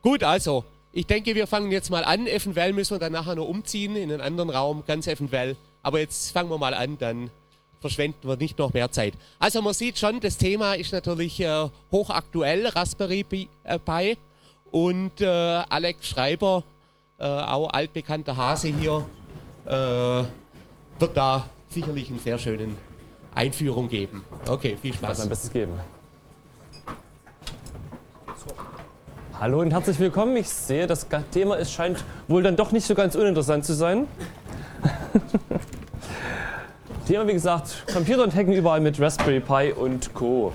Gut, also, ich denke, wir fangen jetzt mal an. Eventuell müssen wir dann nachher noch umziehen in einen anderen Raum, ganz eventuell. Aber jetzt fangen wir mal an, dann verschwenden wir nicht noch mehr Zeit. Also man sieht schon, das Thema ist natürlich hochaktuell, Raspberry Pi. Und Alex Schreiber, auch altbekannter Hase hier, wird da sicherlich einen sehr schönen Einführung geben. Okay, viel Spaß. Ich werde mein Bestes geben. Hallo und herzlich willkommen. Ich sehe, das Thema scheint wohl dann doch nicht so ganz uninteressant zu sein. Thema, wie gesagt, Computer und Hacken überall mit Raspberry Pi und Co.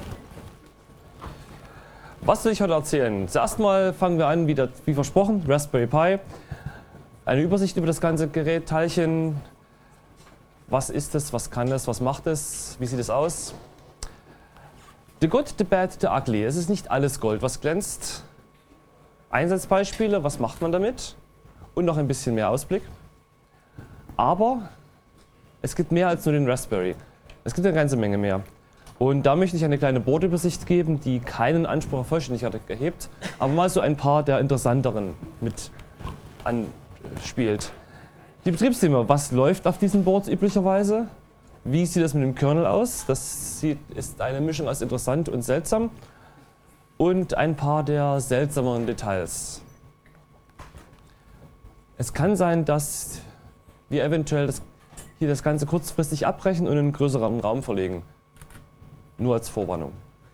Was will ich heute erzählen? Zuerst mal fangen wir an, wie versprochen, Raspberry Pi. Eine Übersicht über das ganze Gerät, Teilchen. Was ist es, was kann es, was macht es, wie sieht es aus? The good, the bad, the ugly. Es ist nicht alles Gold, was glänzt. Einsatzbeispiele, was macht man damit? Und noch ein bisschen mehr Ausblick. Aber es gibt mehr als nur den Raspberry. Es gibt eine ganze Menge mehr. Und da möchte ich eine kleine Bordübersicht geben, die keinen Anspruch auf Vollständigkeit erhebt, aber mal so ein paar der interessanteren mit anspielt. Die Betriebssysteme, was läuft auf diesen Boards üblicherweise? Wie sieht das mit dem Kernel aus? Das ist eine Mischung aus interessant und seltsam. Und ein paar der seltsameren Details. Es kann sein, dass wir eventuell hier das Ganze kurzfristig abbrechen und in einen größeren Raum verlegen. Nur als Vorwarnung.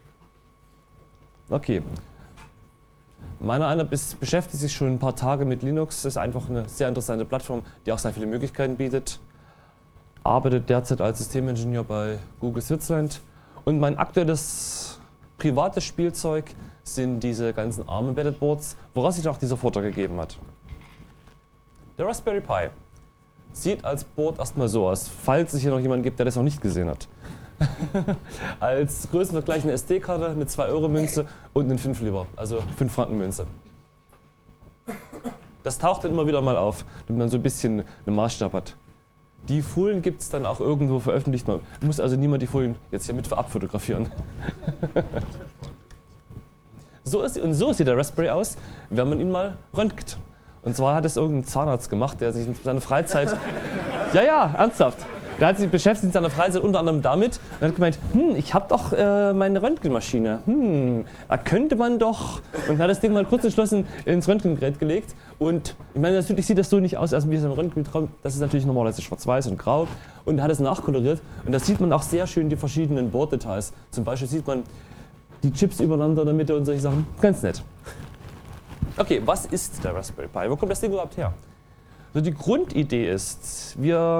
Okay. Meiner Meinung nach beschäftigt sich schon ein paar Tage mit Linux. Das ist einfach eine sehr interessante Plattform, die auch sehr viele Möglichkeiten bietet. Arbeitet derzeit als Systemingenieur bei Google Switzerland. Und mein aktuelles privates Spielzeug sind diese ganzen ARM Embedded Boards, woraus sich auch dieser Vortrag gegeben hat. Der Raspberry Pi sieht als Board erstmal so aus, falls es hier noch jemanden gibt, der das noch nicht gesehen hat. Als Größenvergleich eine SD-Karte, eine 2-Euro-Münze und eine 5-Lieber, also 5-Franken-Münze. Das taucht dann immer wieder mal auf, damit man so ein bisschen einen Maßstab hat. Die Folien gibt es dann auch irgendwo veröffentlicht. Man muss also niemand die Folien jetzt hier mit abfotografieren. So sieht der Raspberry aus, wenn man ihn mal röntgt. Und zwar hat es irgendein Zahnarzt gemacht, der sich in seiner Freizeit... Ja, ernsthaft. Der hat sich beschäftigt in seiner Freizeit unter anderem damit und hat gemeint, ich habe doch meine Röntgenmaschine. Da könnte man doch... Und hat das Ding mal kurz entschlossen ins Röntgengerät gelegt. Und ich meine, natürlich sieht das so nicht aus, als wie es im Röntgentraum. Das ist natürlich normalerweise schwarz-weiß und grau. Und er hat es nachkoloriert. Und da sieht man auch sehr schön die verschiedenen Borddetails. Zum Beispiel sieht man die Chips übereinander in der Mitte und solche Sachen. Ganz nett. Okay, was ist der Raspberry Pi? Wo kommt das Ding überhaupt her? Also die Grundidee ist,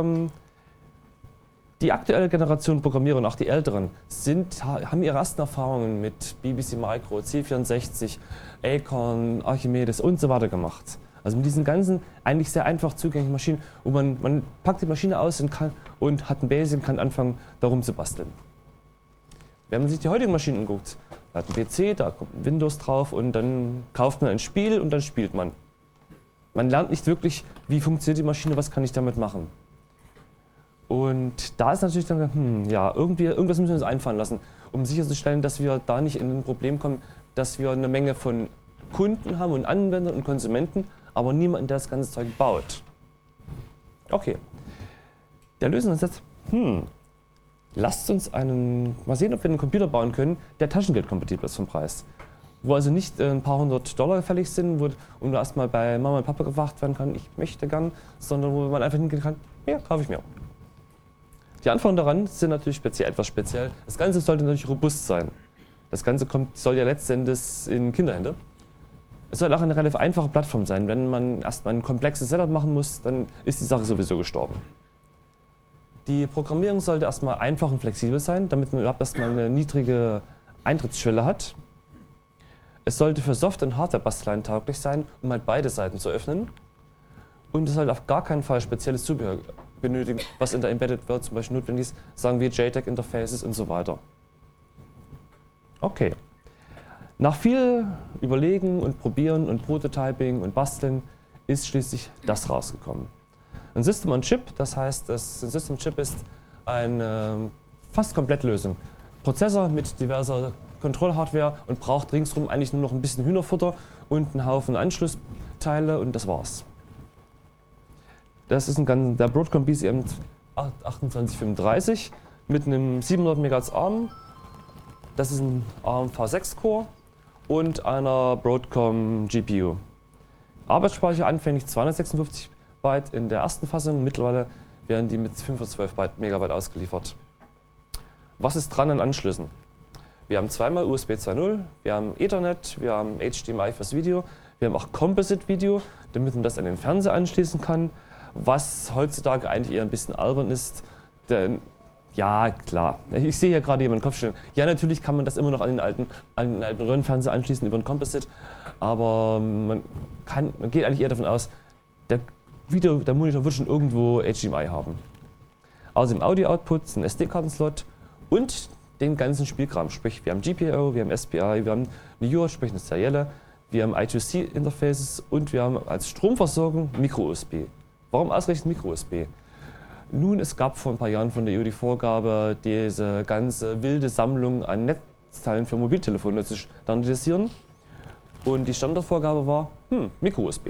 die aktuelle Generation Programmierer und auch die älteren haben ihre ersten Erfahrungen mit BBC Micro, C64, Acorn, Archimedes und so weiter gemacht. Also mit diesen ganzen eigentlich sehr einfach zugänglichen Maschinen, wo man packt die Maschine aus und hat ein Basic und kann anfangen, darum zu basteln. Wenn man sich die heutigen Maschinen anguckt, da hat ein PC, da kommt ein Windows drauf und dann kauft man ein Spiel und dann spielt man. Man lernt nicht wirklich, wie funktioniert die Maschine, was kann ich damit machen. Und da ist natürlich dann, irgendwas müssen wir uns einfallen lassen, um sicherzustellen, dass wir da nicht in ein Problem kommen, dass wir eine Menge von Kunden haben und Anwendern und Konsumenten, aber niemanden, der das ganze Zeug baut. Okay. Der Lösungsansatz, lasst uns mal sehen, ob wir einen Computer bauen können, der taschengeldkompatibel ist vom Preis. Wo also nicht ein paar $100 fällig sind, wo erstmal bei Mama und Papa gefragt werden kann, ich möchte gern, sondern wo man einfach hingehen kann, ja, kaufe ich mir. Die Anforderungen daran sind natürlich etwas speziell. Das Ganze sollte natürlich robust sein. Das Ganze soll ja letztendlich in Kinderhände. Es soll auch eine relativ einfache Plattform sein. Wenn man erstmal ein komplexes Setup machen muss, dann ist die Sache sowieso gestorben. Die Programmierung sollte erstmal einfach und flexibel sein, damit man überhaupt erstmal eine niedrige Eintrittsschwelle hat. Es sollte für Soft- und Hardware-Basteleien tauglich sein, um halt beide Seiten zu öffnen. Und es sollte auf gar keinen Fall spezielles Zubehör benötigen, was in der Embedded World zum Beispiel notwendig ist, sagen wir JTAG-Interfaces und so weiter. Okay. Nach viel Überlegen und Probieren und Prototyping und Basteln ist schließlich das rausgekommen. Ein System on Chip, das heißt, ein System Chip ist eine fast komplette Lösung. Prozessor mit diverser Kontrollhardware und braucht ringsrum eigentlich nur noch ein bisschen Hühnerfutter und einen Haufen Anschlussteile und das war's. Das ist der Broadcom BCM 2835 mit einem 700 MHz ARM. Das ist ein ARM V6 Core und einer Broadcom GPU. Arbeitsspeicher anfänglich 256 Byte in der ersten Fassung, mittlerweile werden die mit 512 MB ausgeliefert. Was ist dran an Anschlüssen? Wir haben zweimal USB 2.0, wir haben Ethernet, wir haben HDMI fürs Video, wir haben auch Composite Video, damit man das an den Fernseher anschließen kann, was heutzutage eigentlich eher ein bisschen albern ist, denn ja, klar. Ich sehe hier gerade jemanden Kopf stellen. Ja, natürlich kann man das immer noch an den alten Röhrenfernseher anschließen über ein Composite, aber man geht eigentlich eher davon aus, der Monitor wird schon irgendwo HDMI haben. Außerdem Audio-Output, ein SD-Kartenslot und den ganzen Spielkram. Sprich, wir haben GPIO, wir haben SPI, wir haben eine UART, sprich eine serielle, wir haben I2C-Interfaces und wir haben als Stromversorgung Micro-USB. Warum ausgerechnet Micro-USB? Nun, es gab vor ein paar Jahren von der EU die Vorgabe, diese ganze wilde Sammlung an Netzteilen für Mobiltelefone zu standardisieren. Und die Standardvorgabe war, Micro-USB.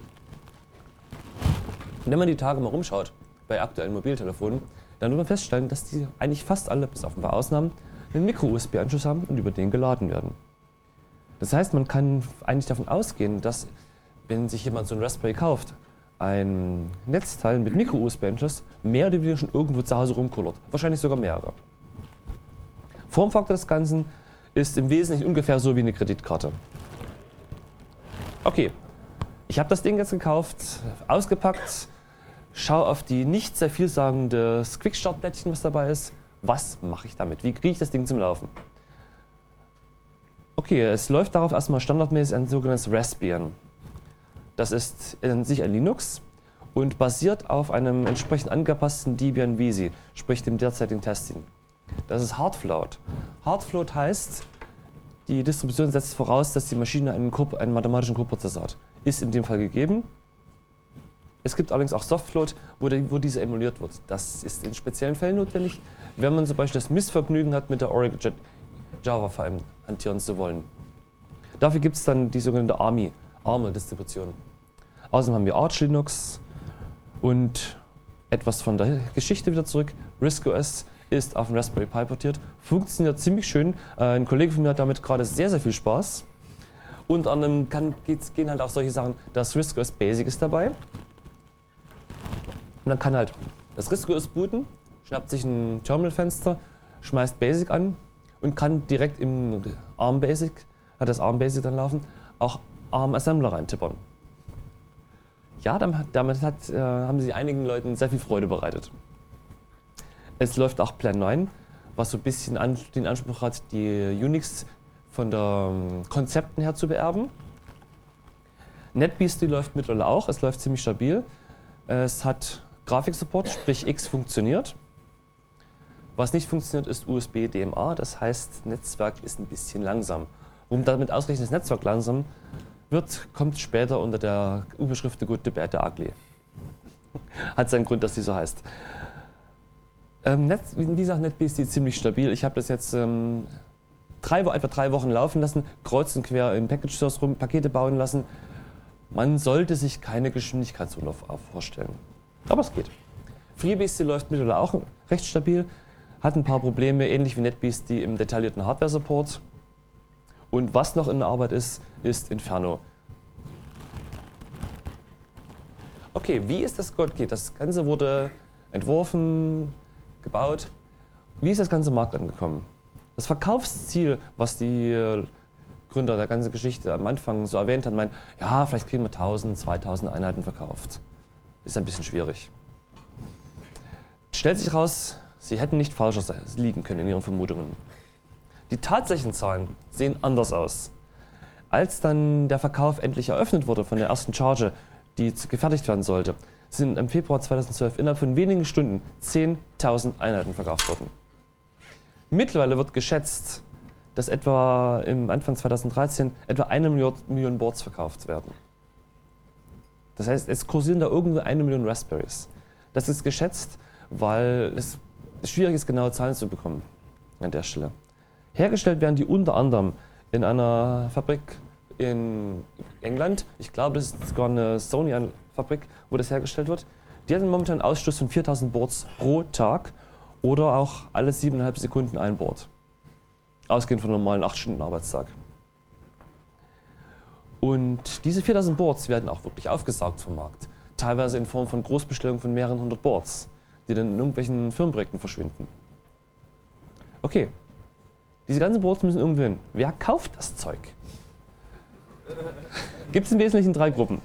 Wenn man die Tage mal rumschaut bei aktuellen Mobiltelefonen, dann wird man feststellen, dass die eigentlich fast alle, bis auf ein paar Ausnahmen, einen Micro-USB-Anschluss haben und über den geladen werden. Das heißt, man kann eigentlich davon ausgehen, dass, wenn sich jemand so ein Raspberry kauft, ein Netzteil mit Micro-USB-Anschluss mehr oder weniger schon irgendwo zu Hause rumkullert. Wahrscheinlich sogar mehrere. Formfaktor des Ganzen ist im Wesentlichen ungefähr so wie eine Kreditkarte. Okay, ich habe das Ding jetzt gekauft, ausgepackt, schaue auf die nicht sehr vielsagende Quick-Start-Blättchen, was dabei ist. Was mache ich damit? Wie kriege ich das Ding zum Laufen? Okay, es läuft darauf erstmal standardmäßig ein sogenanntes Raspbian. Das ist in sich ein Linux und basiert auf einem entsprechend angepassten Debian VISI, sprich dem derzeitigen Testing. Das ist Hardfloat. Hardfloat heißt, die Distribution setzt voraus, dass die Maschine einen mathematischen Koprozessor hat. Ist in dem Fall gegeben. Es gibt allerdings auch Softfloat, wo diese emuliert wird. Das ist in speziellen Fällen notwendig, wenn man zum Beispiel das Missvergnügen hat, mit der Oracle Java VM hantieren zu wollen. Dafür gibt es dann die sogenannte ARML-Distribution. Außerdem haben wir Arch Linux und etwas von der Geschichte wieder zurück. RISC-OS ist auf den Raspberry Pi portiert, funktioniert ziemlich schön. Ein Kollege von mir hat damit gerade sehr, sehr viel Spaß. Unter anderem gehen halt auch solche Sachen, das RISC-OS Basic ist dabei. Und dann kann halt das RISC-OS booten, schnappt sich ein Terminalfenster, schmeißt Basic an und kann direkt im ARM Basic, hat das ARM Basic dann laufen, auch ARM Assembler reintippern. Ja, damit haben sie einigen Leuten sehr viel Freude bereitet. Es läuft auch Plan 9, was so ein bisschen den Anspruch hat, die Unix von der Konzepten her zu beerben. NetBeastie läuft mittlerweile auch, es läuft ziemlich stabil. Es hat Grafiksupport, sprich X funktioniert. Was nicht funktioniert, ist USB-DMA, das heißt, Netzwerk ist ein bisschen langsam. Warum damit ausgerechnet das Netzwerk langsam wird, kommt später unter der Überschrift The Good, The Bad, The Ugly. Hat seinen Grund, dass die so heißt. Wie gesagt, NetBeastie ist ziemlich stabil. Ich habe das jetzt etwa 3 Wochen laufen lassen, kreuz und quer im Package Source rum, Pakete bauen lassen. Man sollte sich keine Geschwindigkeitsurlaub vorstellen. Aber es geht. FreeBSD läuft mittlerweile auch recht stabil, hat ein paar Probleme, ähnlich wie NetBSD im detaillierten Hardware-Support. Und was noch in der Arbeit ist, ist Inferno. Okay, wie ist das geht? Das Ganze wurde entworfen, gebaut. Wie ist das ganze Markt angekommen? Das Verkaufsziel, was die Gründer der ganzen Geschichte am Anfang so erwähnt haben, meinen, ja, vielleicht kriegen wir 1000, 2000 Einheiten verkauft. Ist ein bisschen schwierig. Stellt sich raus, sie hätten nicht falscher liegen können in ihren Vermutungen. Die tatsächlichen Zahlen sehen anders aus. Als dann der Verkauf endlich eröffnet wurde von der ersten Charge, die gefertigt werden sollte, sind im Februar 2012 innerhalb von wenigen Stunden 10.000 Einheiten verkauft worden. Mittlerweile wird geschätzt, dass etwa im Anfang 2013 etwa 1 Million Boards verkauft werden. Das heißt, es kursieren da irgendwo 1 Million Raspberries. Das ist geschätzt, weil es schwierig ist, genaue Zahlen zu bekommen an der Stelle. Hergestellt werden die unter anderem in einer Fabrik in England. Ich glaube, das ist sogar eine Sony-Fabrik, wo das hergestellt wird. Die hat momentan einen Ausstoß von 4000 Boards pro Tag oder auch alle 7,5 Sekunden ein Board. Ausgehend von einem normalen 8-Stunden-Arbeitstag. Und diese 4000 Boards werden auch wirklich aufgesaugt vom Markt. Teilweise in Form von Großbestellungen von mehreren hundert Boards, die dann in irgendwelchen Firmenprojekten verschwinden. Okay, diese ganzen Boards müssen irgendwo hin. Wer kauft das Zeug? Gibt es im Wesentlichen 3 Gruppen.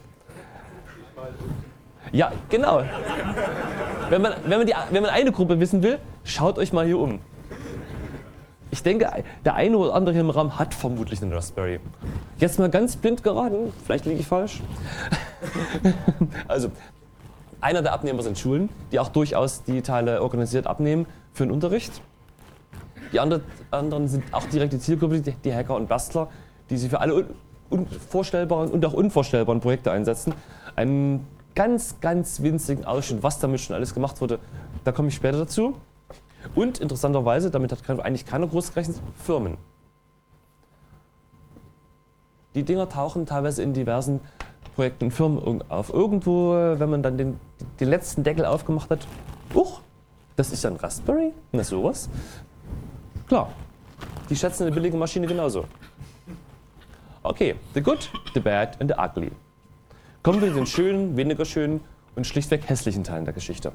Ja, genau. Wenn man eine Gruppe wissen will, schaut euch mal hier um. Ich denke, der eine oder andere hier im Raum hat vermutlich einen Raspberry. Jetzt mal ganz blind geraten, vielleicht liege ich falsch. Also, einer der Abnehmer sind Schulen, die auch durchaus die Teile organisiert abnehmen für den Unterricht. Die anderen sind auch direkt die Zielgruppe, die Hacker und Bastler, die sich für alle vorstellbaren und auch unvorstellbaren Projekte einsetzen. Einen ganz, ganz winzigen Ausschnitt, was damit schon alles gemacht wurde, da komme ich später dazu. Und interessanterweise, damit hat eigentlich keiner groß gerechnet, Firmen. Die Dinger tauchen teilweise in diversen Projekten und Firmen auf. Irgendwo, wenn man dann den letzten Deckel aufgemacht hat, das ist ja ein Raspberry? Na sowas? Klar, die schätzen eine billige Maschine genauso. Okay, the good, the bad and the ugly. Kommen wir zu den schönen, weniger schönen und schlichtweg hässlichen Teilen der Geschichte.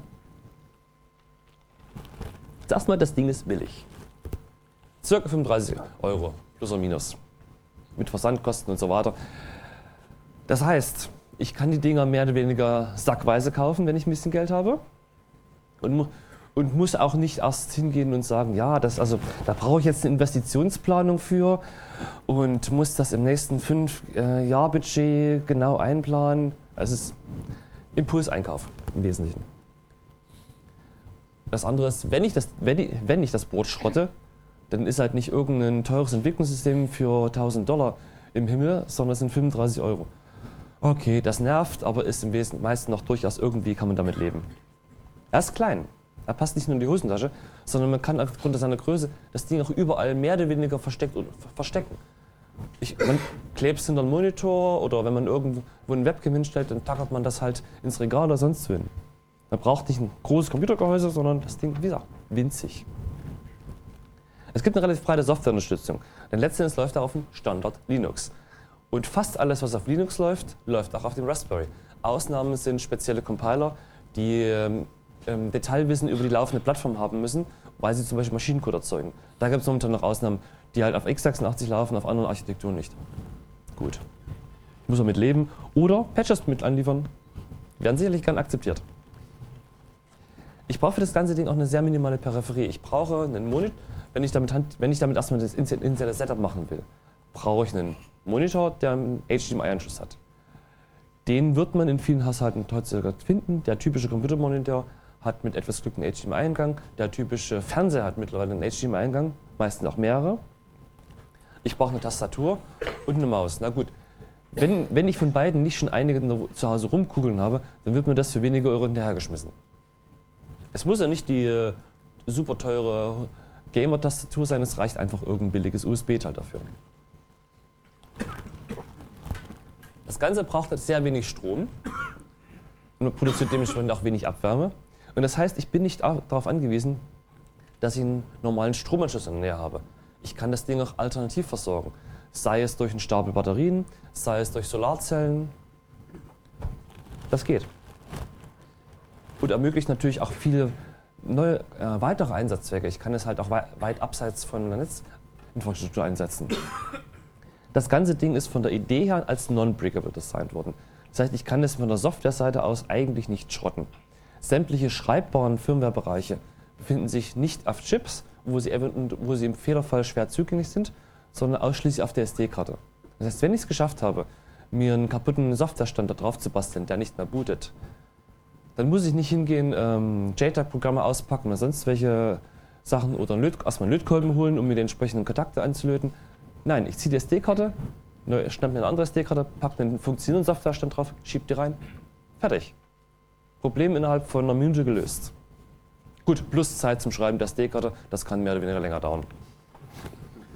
Zuerst mal, das Ding ist billig. Circa 35 €, plus oder minus. Mit Versandkosten und so weiter. Das heißt, ich kann die Dinger mehr oder weniger sackweise kaufen, wenn ich ein bisschen Geld habe. Und muss auch nicht erst hingehen und sagen, ja, da brauche ich jetzt eine Investitionsplanung für und muss das im nächsten 5-Jahr-Budget genau einplanen. Also es ist Impulseinkauf im Wesentlichen. Das andere ist, wenn ich das Board schrotte, dann ist halt nicht irgendein teures Entwicklungssystem für $1000 im Himmel, sondern es sind 35 €. Okay, das nervt, aber ist im meisten noch durchaus irgendwie, kann man damit leben. Er ist klein, er passt nicht nur in die Hosentasche, sondern man kann aufgrund seiner Größe das Ding auch überall mehr oder weniger verstecken. Man klebt es hinter einen Monitor oder wenn man irgendwo ein Webcam hinstellt, dann tackert man das halt ins Regal oder sonst wohin. Man braucht nicht ein großes Computergehäuse, sondern das Ding, wie gesagt, winzig. Es gibt eine relativ breite Softwareunterstützung, denn letztendlich läuft er auf dem Standard Linux. Und fast alles, was auf Linux läuft, läuft auch auf dem Raspberry. Ausnahmen sind spezielle Compiler, die Detailwissen über die laufende Plattform haben müssen, weil sie zum Beispiel Maschinencode erzeugen. Da gibt es momentan noch Ausnahmen, die halt auf x86 laufen, auf anderen Architekturen nicht. Gut. Muss man mit leben oder Patches mit anliefern. Werden sicherlich gern akzeptiert. Ich brauche für das ganze Ding auch eine sehr minimale Peripherie. Ich brauche einen Monitor, wenn ich damit erstmal das initiale Setup machen will, brauche ich einen Monitor, der einen HDMI-Anschluss hat. Den wird man in vielen Haushalten heutzutage finden. Der typische Computermonitor hat mit etwas Glück einen HDMI-Eingang. Der typische Fernseher hat mittlerweile einen HDMI-Eingang, meistens auch mehrere. Ich brauche eine Tastatur und eine Maus. Na gut, wenn ich von beiden nicht schon einige zu Hause rumkugeln habe, dann wird mir das für wenige Euro hinterhergeschmissen. Es muss ja nicht die super teure Gamer-Tastatur sein, es reicht einfach irgendein billiges USB-Teil dafür. Das Ganze braucht halt sehr wenig Strom und produziert dementsprechend auch wenig Abwärme. Und das heißt, ich bin nicht darauf angewiesen, dass ich einen normalen Stromanschluss in der Nähe habe. Ich kann das Ding auch alternativ versorgen. Sei es durch einen Stapel Batterien, sei es durch Solarzellen. Das geht. Und ermöglicht natürlich auch viele neue, weitere Einsatzzwecke. Ich kann es halt auch weit abseits von der Netzinfrastruktur einsetzen. Das ganze Ding ist von der Idee her als non-brickable designt worden. Das heißt, ich kann es von der Softwareseite aus eigentlich nicht schrotten. Sämtliche schreibbaren Firmwarebereiche befinden sich nicht auf Chips, wo sie im Fehlerfall schwer zugänglich sind, sondern ausschließlich auf der SD-Karte. Das heißt, wenn ich es geschafft habe, mir einen kaputten Softwarestandard drauf zu basteln, der nicht mehr bootet, dann muss ich nicht hingehen, JTAG-Programme auspacken oder sonst welche Sachen oder erstmal einen Lötkolben holen, um mir die entsprechenden Kontakte anzulöten. Nein, ich ziehe die SD-Karte, schnappe mir eine andere SD-Karte, packe einen funktionierenden Softwarestand drauf, schiebe die rein, fertig. Problem innerhalb von einer Minute gelöst. Gut, plus Zeit zum Schreiben der SD-Karte, das kann mehr oder weniger länger dauern.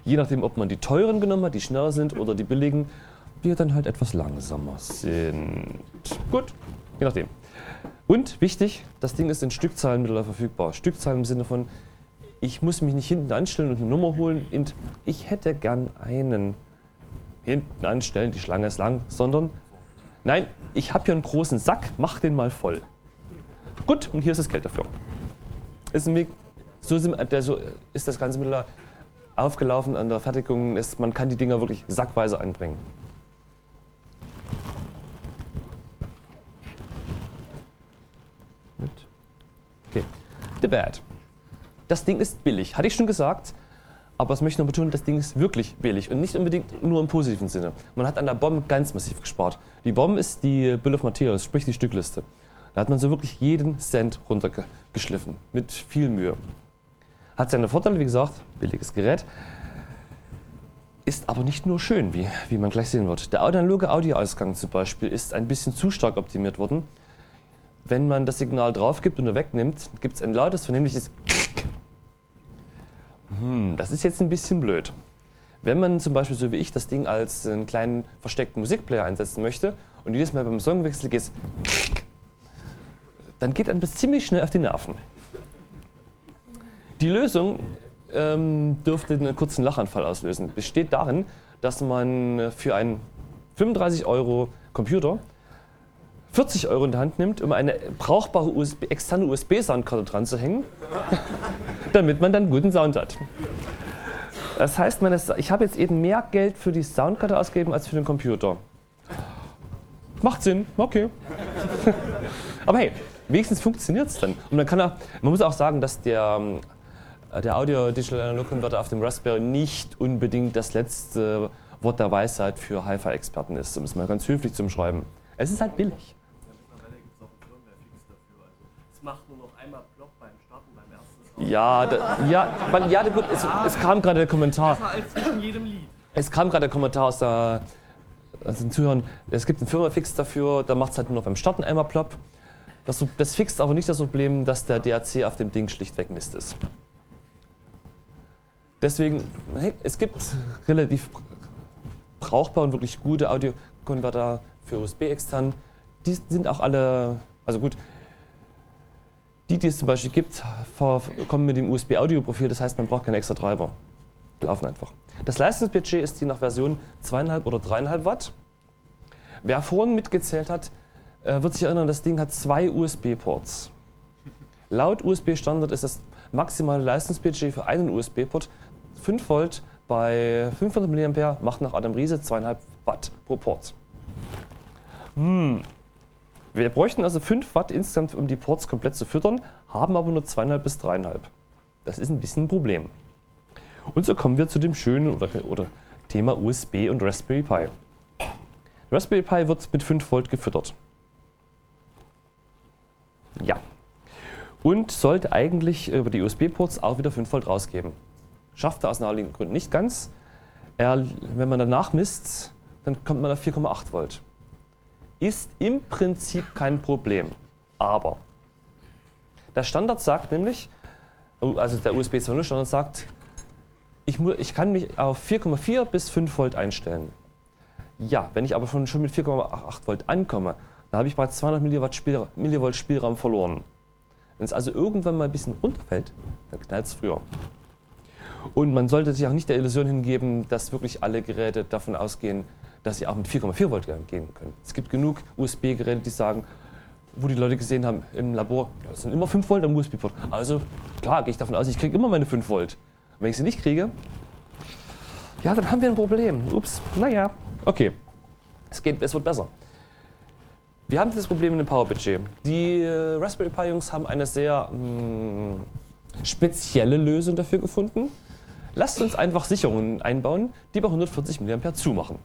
Je nachdem, ob man die teuren genommen hat, die schneller sind, oder die billigen, die dann halt etwas langsamer sind. Gut, je nachdem. Und wichtig, das Ding ist in Stückzahlen mittlerweile verfügbar. Stückzahlen im Sinne von, ich muss mich nicht hinten anstellen und eine Nummer holen und ich hätte gern einen hinten anstellen, die Schlange ist lang, sondern nein, ich habe hier einen großen Sack, mach den mal voll. Gut, und hier ist das Geld dafür. So ist das Ganze mittlerweile aufgelaufen an der Fertigung, man kann die Dinger wirklich sackweise einbringen. Okay, the bad. Das Ding ist billig, hatte ich schon gesagt, aber das möchte ich noch betonen, das Ding ist wirklich billig und nicht unbedingt nur im positiven Sinne. Man hat an der BOM ganz massiv gespart. Die BOM ist die Bill of Materials, sprich die Stückliste. Da hat man so wirklich jeden Cent runtergeschliffen, mit viel Mühe. Hat seine Vorteile, wie gesagt, billiges Gerät, ist aber nicht nur schön, wie man gleich sehen wird. Der analoge Audioausgang zum Beispiel ist ein bisschen zu stark optimiert worden. Wenn man das Signal drauf gibt und wegnimmt, gibt es ein lautes, vernehmliches das ist jetzt ein bisschen blöd. Wenn man zum Beispiel, so wie ich, das Ding als einen kleinen versteckten Musikplayer einsetzen möchte und jedes Mal beim Songwechsel geht es, dann geht einem das ziemlich schnell auf die Nerven. Die Lösung dürfte einen kurzen Lachanfall auslösen. Besteht darin, dass man für einen 35 € Computer 40 € in die Hand nimmt, um eine brauchbare externe USB-Soundkarte dran zu hängen, damit man dann guten Sound hat. Das heißt, ich habe jetzt eben mehr Geld für die Soundkarte ausgegeben als für den Computer. Macht Sinn, okay. Aber hey, wenigstens funktioniert es dann. Und man muss auch sagen, dass der Audio Digital Analog Converter auf dem Raspberry nicht unbedingt das letzte Wort der Weisheit für Hi-Fi-Experten ist, um es mal ganz höflich zu umschreiben. Es ist halt billig. Macht nur noch einmal Block beim Starten, beim ersten Gut, es kam gerade der Kommentar. Besser als zwischen jedem Lied. Es kam gerade der Kommentar aus den Zuhörern, es gibt einen Firmware-Fix dafür, da macht es halt nur noch beim Starten einmal plopp. Das fixt aber nicht das Problem, dass der DAC auf dem Ding schlichtweg Mist ist. Deswegen, es gibt relativ brauchbare und wirklich gute Audiokonverter für USB extern. Die sind auch alle, also gut, die es zum Beispiel gibt, kommen mit dem USB-Audio-Profil, das heißt, man braucht keine extra Treiber. Die laufen einfach. Das Leistungsbudget ist je nach Version 2,5 oder 3,5 Watt. Wer vorhin mitgezählt hat, wird sich erinnern, das Ding hat 2 USB-Ports. Laut USB-Standard ist das maximale Leistungsbudget für einen USB-Port 5 Volt bei 500 mA, macht nach Adam Riese 2,5 Watt pro Port. Wir bräuchten also 5 Watt insgesamt, um die Ports komplett zu füttern, haben aber nur 2,5 bis 3,5. Das ist ein bisschen ein Problem. Und so kommen wir zu dem schönen oder Thema USB und Raspberry Pi. Raspberry Pi wird mit 5 Volt gefüttert. Ja. Und sollte eigentlich über die USB-Ports auch wieder 5 Volt rausgeben. Schafft er aus naheliegenden Gründen nicht ganz. Wenn man danach misst, dann kommt man auf 4,8 Volt. Ist im Prinzip kein Problem. Aber der Standard sagt nämlich, also der USB 2.0 Standard sagt, ich kann mich auf 4,4 bis 5 Volt einstellen. Ja, wenn ich aber schon mit 4,8 Volt ankomme, dann habe ich bereits 200 Millivolt Spielraum verloren. Wenn es also irgendwann mal ein bisschen runterfällt, dann knallt es früher. Und man sollte sich auch nicht der Illusion hingeben, dass wirklich alle Geräte davon ausgehen, dass sie auch mit 4,4 Volt gehen können. Es gibt genug USB-Geräte, die sagen, wo die Leute gesehen haben im Labor, das sind immer 5 Volt am USB-Port. Also klar, gehe ich davon aus, ich kriege immer meine 5 Volt. Und wenn ich sie nicht kriege, ja, dann haben wir ein Problem. Ups, naja, okay, es wird besser. Wir haben dieses Problem in dem Power-Budget. Die Raspberry Pi-Jungs haben eine sehr spezielle Lösung dafür gefunden. Lasst uns einfach Sicherungen einbauen, die bei 140 mA zumachen.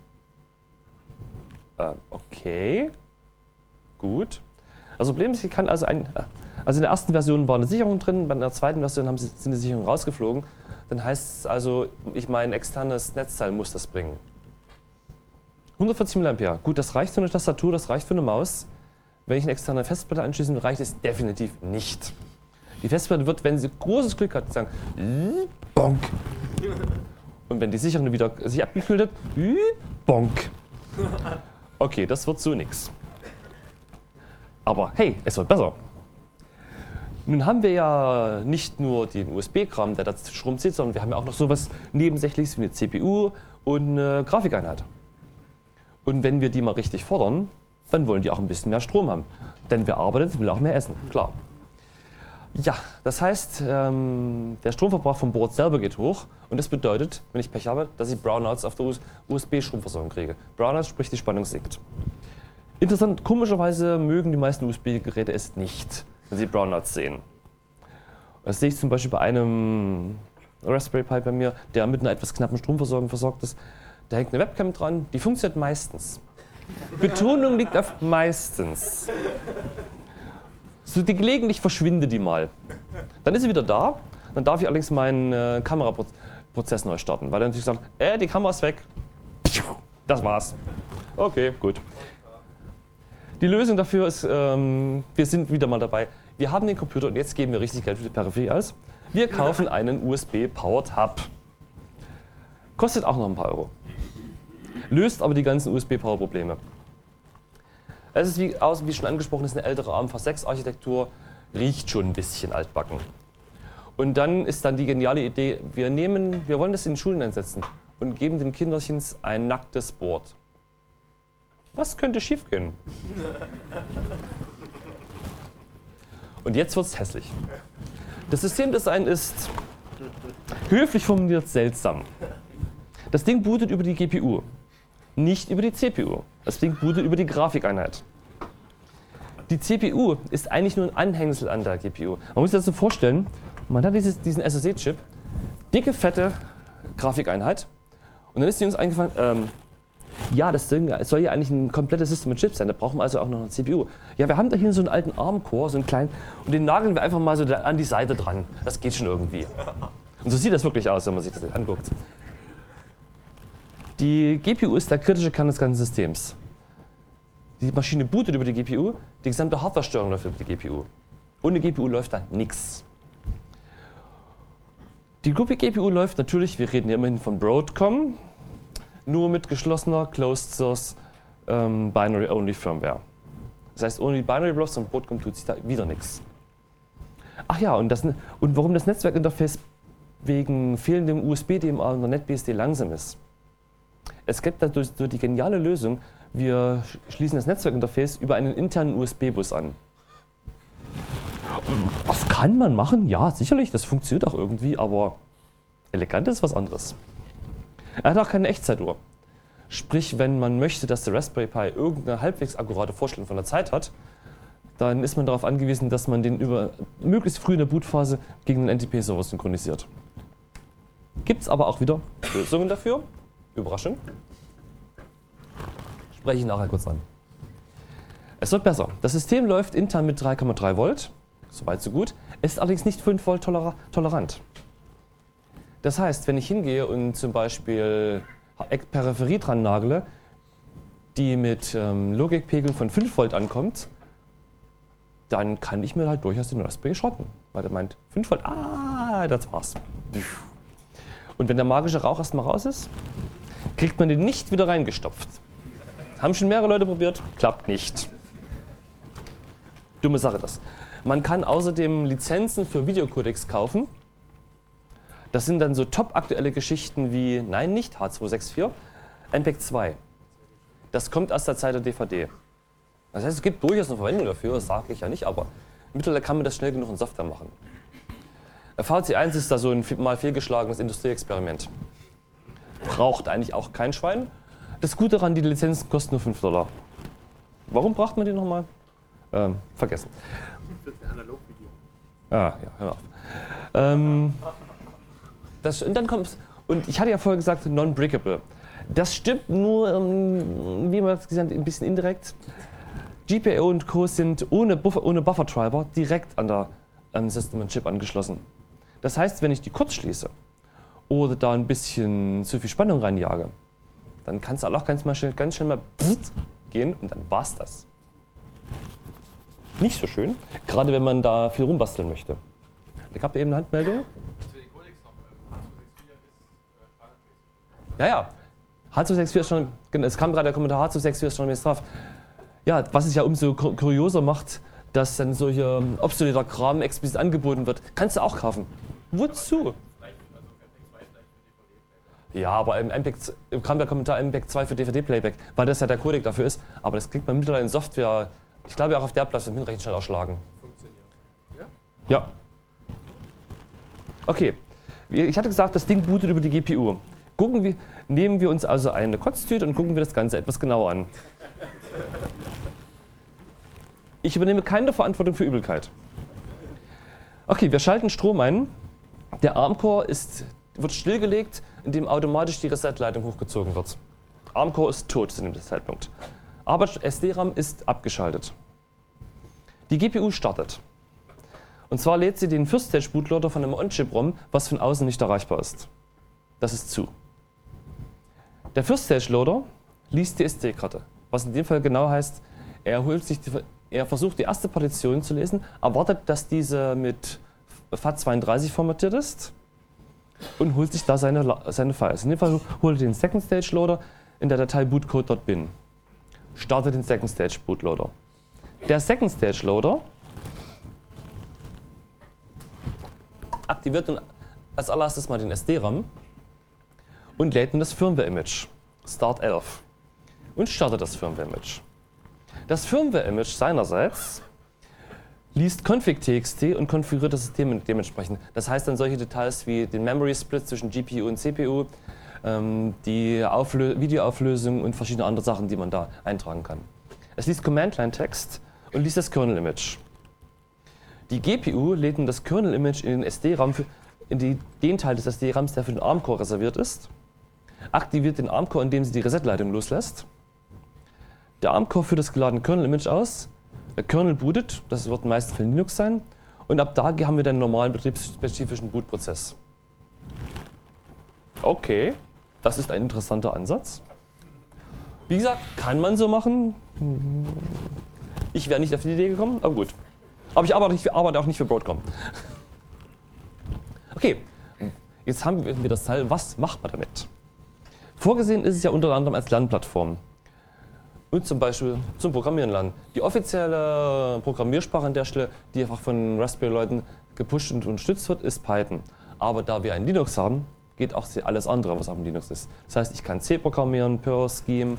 Okay, gut. Das Problem ist, ich kann also in der ersten Version war eine Sicherung drin, bei der zweiten Version sind die Sicherungen rausgeflogen. Dann heißt es also, mein externes Netzteil muss das bringen. 140 mA, gut, das reicht für eine Tastatur, das reicht für eine Maus. Wenn ich eine externe Festplatte anschließe, reicht es definitiv nicht. Die Festplatte wird, wenn sie großes Glück hat, sagen, bonk. Und wenn die Sicherung wieder sich abgekühlt hat, bonk. Okay, das wird so nix. Aber hey, es wird besser. Nun haben wir ja nicht nur den USB-Kram, der da Strom zieht, sondern wir haben ja auch noch sowas Nebensächliches wie eine CPU und eine Grafikeinheit. Und wenn wir die mal richtig fordern, dann wollen die auch ein bisschen mehr Strom haben. Denn wer arbeitet, will auch mehr essen, klar. Ja, das heißt, der Stromverbrauch vom Board selber geht hoch und das bedeutet, wenn ich Pech habe, dass ich Brownouts auf der USB-Stromversorgung kriege. Brownouts, sprich die Spannung sinkt. Interessant, komischerweise mögen die meisten USB-Geräte es nicht, wenn sie Brownouts sehen. Das sehe ich zum Beispiel bei einem Raspberry Pi bei mir, der mit einer etwas knappen Stromversorgung versorgt ist. Da hängt eine Webcam dran, die funktioniert meistens. Betonung liegt auf meistens. So gelegentlich verschwindet die mal. Dann ist sie wieder da, dann darf ich allerdings meinen Kameraprozess neu starten, weil er natürlich sagt, die Kamera ist weg. Das war's. Okay, gut. Die Lösung dafür ist, wir sind wieder mal dabei. Wir haben den Computer und jetzt geben wir richtig Geld für die Peripherie aus. Wir kaufen einen USB-Powered Hub. Kostet auch noch ein paar Euro. Löst aber die ganzen USB-Power-Probleme. Es ist wie schon angesprochen, ist eine ältere ARM-V6-Architektur, riecht schon ein bisschen altbacken. Und dann ist dann die geniale Idee, wir wollen das in den Schulen einsetzen und geben den Kinderchens ein nacktes Board. Was könnte schiefgehen? Und jetzt wird es hässlich. Das Systemdesign ist höflich formuliert seltsam. Das Ding bootet über die GPU, nicht über die CPU. Das Ding bootet über die Grafikeinheit. Die CPU ist eigentlich nur ein Anhängsel an der GPU. Man muss sich das so vorstellen, man hat diesen SoC-Chip, dicke, fette Grafikeinheit und dann ist uns eingefallen, ja, das Ding soll ja eigentlich ein komplettes System mit Chip sein, da brauchen wir also auch noch eine CPU. Ja, wir haben da hier so einen alten ARM-Core, so einen kleinen, und den nageln wir einfach mal so an die Seite dran. Das geht schon irgendwie. Und so sieht das wirklich aus, wenn man sich das anguckt. Die GPU ist der kritische Kern des ganzen Systems. Die Maschine bootet über die GPU, die gesamte Hardware-Steuerung läuft über die GPU. Ohne GPU läuft da nichts. Die GPU läuft natürlich, wir reden ja immerhin von Broadcom, nur mit geschlossener Closed Source Binary-Only Firmware. Das heißt, ohne die Binary Blocks und Broadcom tut sich da wieder nichts. Ach ja, und warum das Netzwerkinterface wegen fehlendem USB-DMA und der NetBSD langsam ist. Es gibt dadurch die geniale Lösung, wir schließen das Netzwerkinterface über einen internen USB-Bus an. Das kann man machen, ja, sicherlich, das funktioniert auch irgendwie, aber elegant ist was anderes. Er hat auch keine Echtzeituhr. Sprich, wenn man möchte, dass der Raspberry Pi irgendeine halbwegs akkurate Vorstellung von der Zeit hat, dann ist man darauf angewiesen, dass man den möglichst früh in der Bootphase gegen den NTP-Server synchronisiert. Gibt es aber auch wieder Lösungen dafür. Überraschung. Spreche ich nachher kurz an. Es wird besser. Das System läuft intern mit 3,3 Volt. Soweit so gut. Ist allerdings nicht 5 Volt tolerant. Das heißt, wenn ich hingehe und zum Beispiel Peripherie dran nagle, die mit Logikpegeln von 5 Volt ankommt, dann kann ich mir halt durchaus den Raspberry schrotten. Weil der meint, 5 Volt, das war's. Und wenn der magische Rauch erstmal raus ist, kriegt man den nicht wieder reingestopft. Haben schon mehrere Leute probiert, klappt nicht. Dumme Sache das. Man kann außerdem Lizenzen für Videocodecs kaufen. Das sind dann so top aktuelle Geschichten wie, nein, nicht H264, MPEG 2. Das kommt aus der Zeit der DVD. Das heißt, es gibt durchaus eine Verwendung dafür, das sage ich ja nicht, aber mittlerweile kann man das schnell genug in Software machen. VC1 ist da so ein mal fehlgeschlagenes Industrieexperiment. Braucht eigentlich auch kein Schwein. Das Gute daran, die Lizenzen kosten nur $5. Warum braucht man die nochmal? Vergessen. Für ein Analogvideo. Ja, hör auf. Und dann kommt's. Und ich hatte ja vorher gesagt, non-brickable. Das stimmt nur, wie man das gesagt hat, ein bisschen indirekt. GPIO und Co. sind ohne Buffer-Treiber direkt an System on Chip angeschlossen. Das heißt, wenn ich die kurz schließe oder da ein bisschen zu viel Spannung reinjage, dann kann es auch ganz schnell mal gehen und dann war's das. Nicht so schön, gerade wenn man da viel rumbasteln möchte. Ich habe eben eine Handmeldung. Ja. H264 ist schon, es kam gerade der Kommentar, H264 ist schon drauf. Ja, was es ja umso kurioser macht, dass dann solche obsoleter Kram explizit angeboten wird. Kannst du auch kaufen. Wozu? Ja, aber im MPEG kam der Kommentar MPEG 2 für DVD-Playback, weil das ja der Codec dafür ist. Aber das kriegt man mittlerweile in Software, ich glaube auch auf der Plattform recht schnell erschlagen. Funktioniert. Ja. Okay. Ich hatte gesagt, das Ding bootet über die GPU. Nehmen wir uns also eine Kotztüte und gucken wir das Ganze etwas genauer an. Ich übernehme keine Verantwortung für Übelkeit. Okay, wir schalten Strom ein. Der ARM-Core wird stillgelegt, indem automatisch die Resetleitung hochgezogen wird. ARM-Core ist tot zu dem Zeitpunkt. Aber SD-RAM ist abgeschaltet. Die GPU startet. Und zwar lädt sie den First-Stage-Bootloader von einem On-Chip-ROM, was von außen nicht erreichbar ist. Das ist zu. Der First-Stage-Loader liest die SD-Karte, was in dem Fall genau heißt, er versucht die erste Partition zu lesen, erwartet, dass diese mit FAT32 formatiert ist und holt sich da seine Files. In dem Fall holt er den Second-Stage-Loader in der Datei bootcode.bin. Startet den Second-Stage-Bootloader. Der Second-Stage-Loader aktiviert nun als allererstes mal den SD-RAM und lädt nun das Firmware-Image, Start 11, und startet das Firmware-Image. Das Firmware-Image seinerseits liest config.txt und konfiguriert das System dementsprechend. Das heißt dann solche Details wie den Memory-Split zwischen GPU und CPU, die Videoauflösung und verschiedene andere Sachen, die man da eintragen kann. Es liest Command-Line-Text und liest das Kernel-Image. Die GPU lädt nun das Kernel-Image in den SD-RAM, den Teil des SD-RAMs, der für den ARM-Core reserviert ist, aktiviert den ARM-Core, indem sie die Reset-Leitung loslässt. Der ARM-Core führt das geladene Kernel-Image aus, der Kernel bootet, das wird meistens für Linux sein, und ab da haben wir dann einen normalen betriebsspezifischen Bootprozess. Okay, das ist ein interessanter Ansatz. Wie gesagt, kann man so machen. Ich wäre nicht auf die Idee gekommen, aber gut. Aber ich arbeite auch nicht für Broadcom. Okay, jetzt haben wir das Teil, was macht man damit? Vorgesehen ist es ja unter anderem als Lernplattform. Und zum Beispiel zum Programmieren lernen. Die offizielle Programmiersprache an der Stelle, die einfach von Raspberry-Leuten gepusht und unterstützt wird, ist Python. Aber da wir ein Linux haben, geht auch alles andere, was auf dem Linux ist. Das heißt, ich kann C programmieren, Perl, Scheme,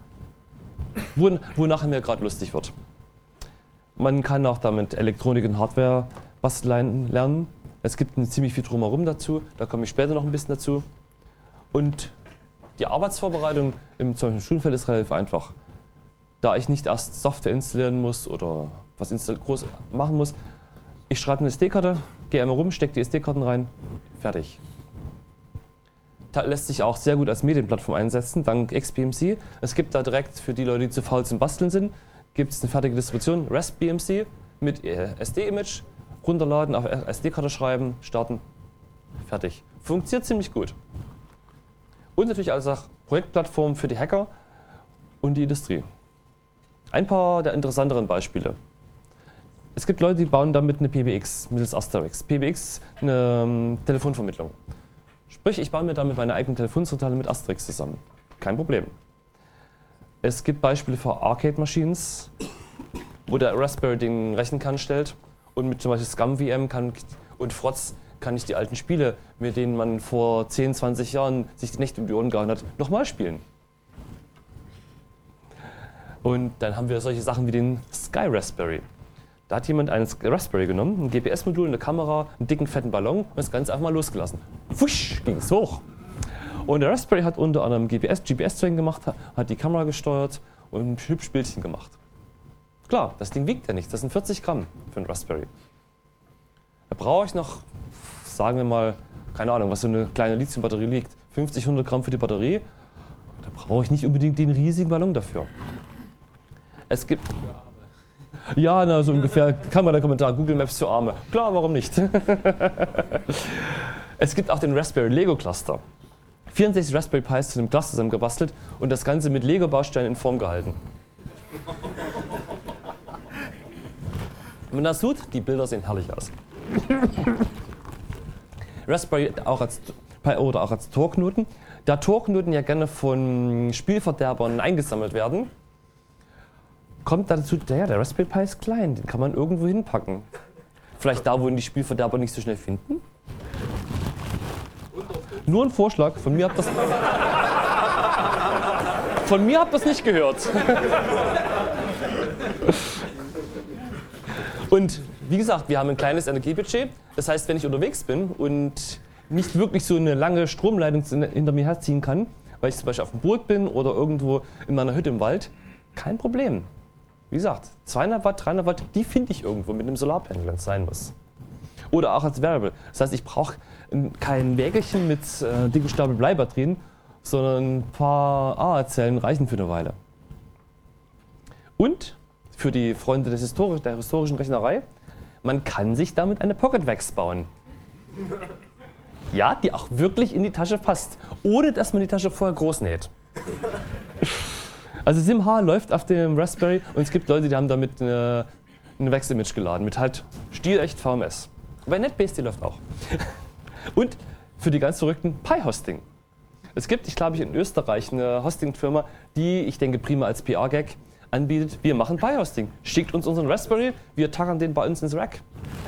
wonach mir gerade lustig wird. Man kann auch damit Elektronik und Hardware basteln lernen. Es gibt ziemlich viel drumherum dazu, da komme ich später noch ein bisschen dazu. Und die Arbeitsvorbereitung im zum Beispiel Schulfeld ist relativ einfach. Da ich nicht erst Software installieren muss oder was groß machen muss, ich schreibe eine SD-Karte, gehe einmal rum, stecke die SD-Karten rein, fertig. Da lässt sich auch sehr gut als Medienplattform einsetzen, dank XBMC. Es gibt da direkt für die Leute, die zu faul zum Basteln sind, gibt es eine fertige Distribution, REST-BMC mit SD-Image, runterladen, auf SD-Karte schreiben, starten, fertig. Funktioniert ziemlich gut. Und natürlich als auch Projektplattform für die Hacker und die Industrie. Ein paar der interessanteren Beispiele. Es gibt Leute, die bauen damit eine PBX mittels Asterix. PBX eine Telefonvermittlung. Sprich, ich baue mir damit meine eigenen Telefonzentrale mit Asterix zusammen. Kein Problem. Es gibt Beispiele für Arcade-Machines, wo der Raspberry den Rechenkern stellt und mit zum Beispiel ScumVM und Frotz kann ich die alten Spiele, mit denen man vor 10, 20 Jahren sich die Nächte um die Ohren gehauen hat, nochmal spielen. Und dann haben wir solche Sachen wie den Sky Raspberry. Da hat jemand einen Raspberry genommen, ein GPS-Modul, eine Kamera, einen dicken, fetten Ballon und das Ganze einfach mal losgelassen. Fusch, ging es hoch. Und der Raspberry hat unter anderem GPS-Tracking gemacht, hat die Kamera gesteuert und hübsch Bildchen gemacht. Klar, das Ding wiegt ja nichts, das sind 40 Gramm für einen Raspberry. Da brauche ich noch, sagen wir mal, keine Ahnung, was so eine kleine Lithium-Batterie liegt, 50, 100 Gramm für die Batterie. Da brauche ich nicht unbedingt den riesigen Ballon dafür. Es gibt... Ja, na, so ungefähr, kann man der Kommentar, Google Maps für Arme. Klar, warum nicht? Es gibt auch den Raspberry Lego Cluster. 64 Raspberry Pis zu einem Cluster zusammengebastelt und das Ganze mit Lego-Bausteinen in Form gehalten. Wenn man das tut, die Bilder sehen herrlich aus. Raspberry auch als Tor-Knoten. Da Torknoten ja gerne von Spielverderbern eingesammelt werden, kommt dazu, der Raspberry Pi ist klein, den kann man irgendwo hinpacken. Vielleicht da, wo ihn die Spielverderber nicht so schnell finden? Nur ein Vorschlag, von mir habt ihr das nicht gehört. Und wie gesagt, wir haben ein kleines Energiebudget. Das heißt, wenn ich unterwegs bin und nicht wirklich so eine lange Stromleitung hinter mir herziehen kann, weil ich zum Beispiel auf dem Boot bin oder irgendwo in meiner Hütte im Wald, kein Problem. Wie gesagt, 200 Watt, 300 Watt, die finde ich irgendwo mit einem Solarpanel, wenn es sein muss. Oder auch als Variable. Das heißt, ich brauche kein Wägelchen mit dicken Stapel Bleibatterien, sondern ein paar AA-Zellen reichen für eine Weile. Und für die Freunde der historischen Rechnerei, man kann sich damit eine Pocket Wax bauen. Ja, die auch wirklich in die Tasche passt, ohne dass man die Tasche vorher groß näht. Also SimH läuft auf dem Raspberry und es gibt Leute, die haben damit eine Wax-Image geladen, mit halt stilecht VMS. Bei NetBase, die läuft auch. Und für die ganz verrückten Pi-Hosting. Es gibt, ich glaube, in Österreich eine Hosting-Firma, die, ich denke, prima als PR-Gag anbietet, wir machen Pi-Hosting. Schickt uns unseren Raspberry, wir tackern den bei uns ins Rack.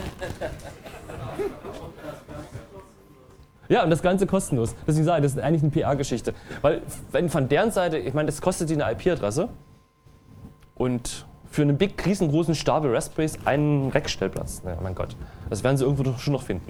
Ja, und das Ganze kostenlos. Deswegen sage ich, das ist eigentlich eine PR-Geschichte. Weil, wenn von deren Seite, ich meine, das kostet die eine IP-Adresse und für einen riesengroßen Stapel Raspberries einen Rackstellplatz. Naja, mein Gott, das werden sie irgendwo schon noch finden.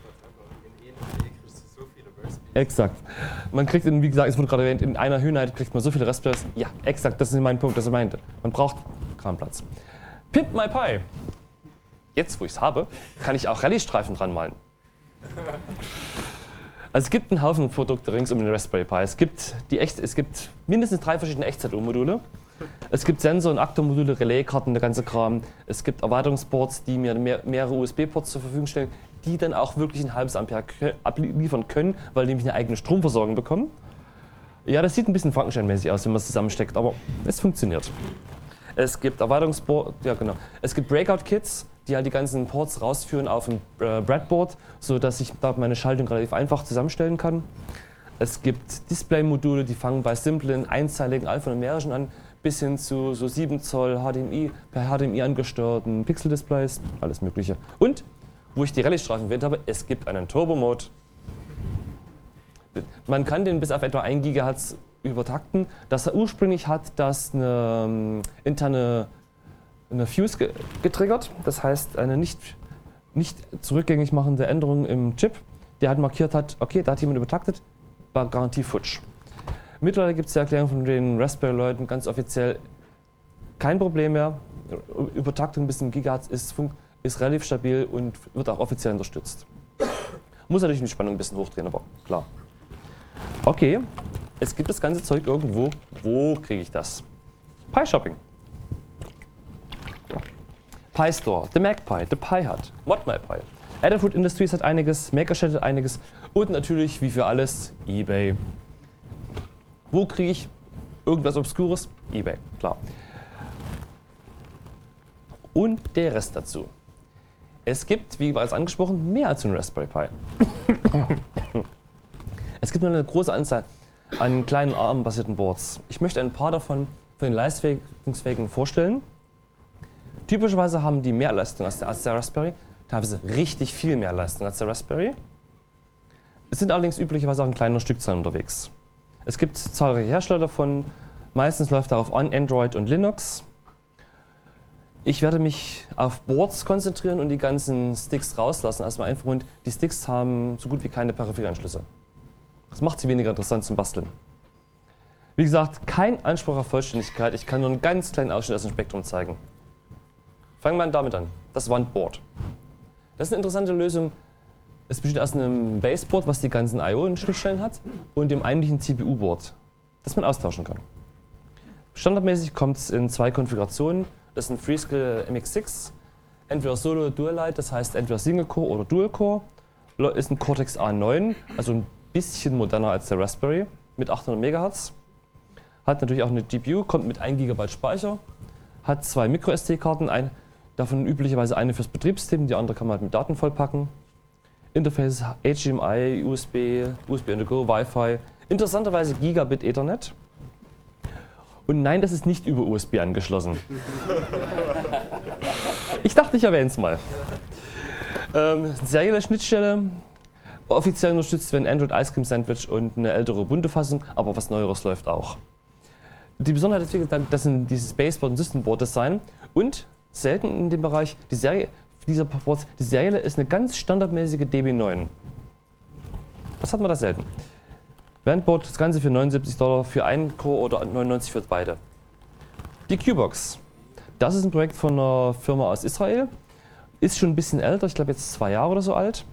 Exakt. Man kriegt, wie gesagt, es wurde gerade erwähnt, in einer Höhenheit kriegt man so viele Raspberries. Ja, exakt, das ist mein Punkt, das ich meinte. Man braucht Kranplatz. Pimp My Pi. Jetzt, wo ich es habe, kann ich auch Rallye-Streifen dran malen. Also es gibt einen Haufen Produkte rings um den Raspberry Pi. Es gibt mindestens 3 verschiedene Echtzeit-Module. Es gibt Sensor- und Aktormodule, Relaiskarten, der ganze Kram. Es gibt Erweiterungsports, die mir mehrere USB-Ports zur Verfügung stellen, die dann auch wirklich ein halbes Ampere abliefern können, weil die nämlich eine eigene Stromversorgung bekommen. Ja, das sieht ein bisschen Frankenstein-mäßig aus, wenn man es zusammensteckt, aber es funktioniert. Es gibt Erweiterungsports, ja genau. Es gibt Breakout-Kits, die halt die ganzen Ports rausführen auf ein Breadboard, sodass ich da meine Schaltung relativ einfach zusammenstellen kann. Es gibt Display-Module, die fangen bei simplen, einzeiligen alphanumerischen an, bis hin zu so 7 Zoll HDMI, per HDMI angesteuerten Pixel-Displays, alles mögliche. Und, wo ich die Rallye-Streifen erwähnt habe, es gibt einen Turbo-Mode. Man kann den bis auf etwa 1 GHz übertakten. Das er ursprünglich hat das eine interne Fuse getriggert, das heißt eine nicht zurückgängig machende Änderung im Chip, der halt markiert hat, okay, da hat jemand übertaktet, war Garantie futsch. Mittlerweile gibt es die Erklärung von den Raspberry-Leuten ganz offiziell, kein Problem mehr, Übertaktung bis zum Gigahertz ist relativ stabil und wird auch offiziell unterstützt. Muss natürlich die Spannung ein bisschen hochdrehen, aber klar. Okay, es gibt das ganze Zeug irgendwo, wo kriege ich das? Pi Shopping. Pi Store, The Magpie, The Pi Hut, ModMyPi. Adafruit Industries hat einiges, Makershare hat einiges und natürlich, wie für alles, eBay. Wo kriege ich irgendwas Obskures? eBay, klar. Und der Rest dazu. Es gibt, wie bereits angesprochen, mehr als einen Raspberry Pi. Es gibt nur eine große Anzahl an kleinen ARM-basierten Boards. Ich möchte ein paar davon von den leistungsfähigen vorstellen. Typischerweise haben die mehr Leistung als der Raspberry, teilweise richtig viel mehr Leistung als der Raspberry. Es sind allerdings üblicherweise auch in kleiner Stückzahl unterwegs. Es gibt zahlreiche Hersteller davon, meistens läuft darauf Android und Linux. Ich werde mich auf Boards konzentrieren und die ganzen Sticks rauslassen. Also einfach und die Sticks haben so gut wie keine Peripherieanschlüsse. Das macht sie weniger interessant zum Basteln. Wie gesagt, kein Anspruch auf Vollständigkeit. Ich kann nur einen ganz kleinen Ausschnitt aus dem Spektrum zeigen. Fangen wir damit an. Das Wandboard. Das ist eine interessante Lösung. Es besteht aus einem Baseboard, was die ganzen I/O-Schnittstellen hat, und dem eigentlichen CPU-Board, das man austauschen kann. Standardmäßig kommt es in 2 Konfigurationen. Das ist ein Freescale MX6, entweder Solo oder Dual-Lite, das heißt entweder Single-Core oder Dual-Core. Ist ein Cortex A9, also ein bisschen moderner als der Raspberry, mit 800 MHz. Hat natürlich auch eine GPU, kommt mit 1 GB Speicher, hat 2 Micro-SD-Karten, davon üblicherweise eine fürs Betriebssystem, die andere kann man halt mit Daten vollpacken. Interface HDMI, USB on the go, Wi-Fi, Interessanterweise Gigabit Ethernet. Und nein, das ist nicht über USB angeschlossen. Ich dachte, ich erwähne es mal. Serielle Schnittstelle. Offiziell unterstützt werden Android Ice Cream Sandwich und eine ältere Ubuntu-Fassung, aber was Neueres läuft auch. Die Besonderheit ist, wie gesagt, das sind dieses Baseboard und Systemboard Design und selten in dem Bereich, die Serielle ist eine ganz standardmäßige DB9. Was hat man da selten? Bandboard, das Ganze für $79 für einen Core oder $99 für beide. Die Qbox. Das ist ein Projekt von einer Firma aus Israel. Ist schon ein bisschen älter, ich glaube jetzt 2 Jahre oder so alt.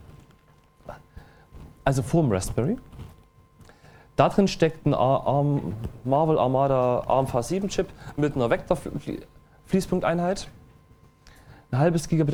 Also vor dem Raspberry. Da drin steckt ein Marvel Armada ARM V7 Chip mit einer Vektor-Fließpunkteinheit. Ein halbes Kilo,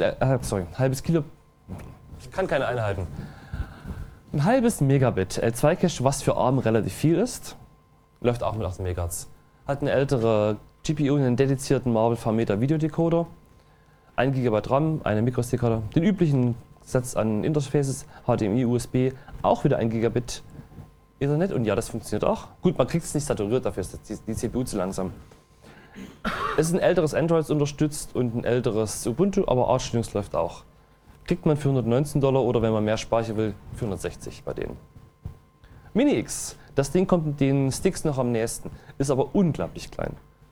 ich kann keine Einheiten. Ein halbes Megabit L2-Cache, was für ARM relativ viel ist. Läuft auch mit 8 MHz. Hat eine ältere GPU und einen dedizierten Marvel V-Meter Videodecoder. 1 GB RAM, eine MicroSD-Karte, den üblichen Satz an Interfaces, HDMI, USB, auch wieder 1 Gigabit Ethernet und ja, das funktioniert auch. Gut, man kriegt es nicht saturiert, dafür ist die CPU zu langsam. Es ist ein älteres Android unterstützt und ein älteres Ubuntu, aber Arch Linux läuft auch. Kriegt man für $119 oder wenn man mehr Speicher will, für 160 bei denen. Mini X, das Ding kommt mit den Sticks noch am nächsten, ist aber unglaublich klein.